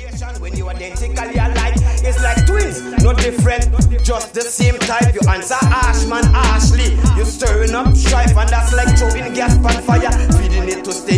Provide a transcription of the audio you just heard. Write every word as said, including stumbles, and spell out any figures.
Situation when you identically alike, it's like twins, no different, just the same type. You answer Ashman, Ashley, you stirring up strife, and that's like throwing gas on fire, feeding it to